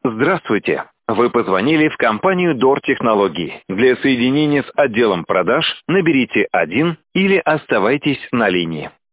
Здравствуйте. Вы позвонили в компанию Door Технологии. Для соединения с отделом продаж наберите 1 или оставайтесь на линии.